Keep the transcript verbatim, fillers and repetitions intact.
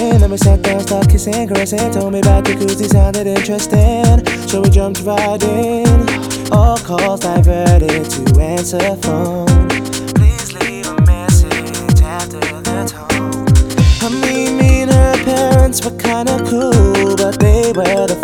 in, then we sat down, started kissing, caressing. Told me about jacuzzi, sounded interesting, so we jumped right in. All calls diverted to answer phone. Please leave a message after the tone. I mean, me and her parents were kinda cool, but they were the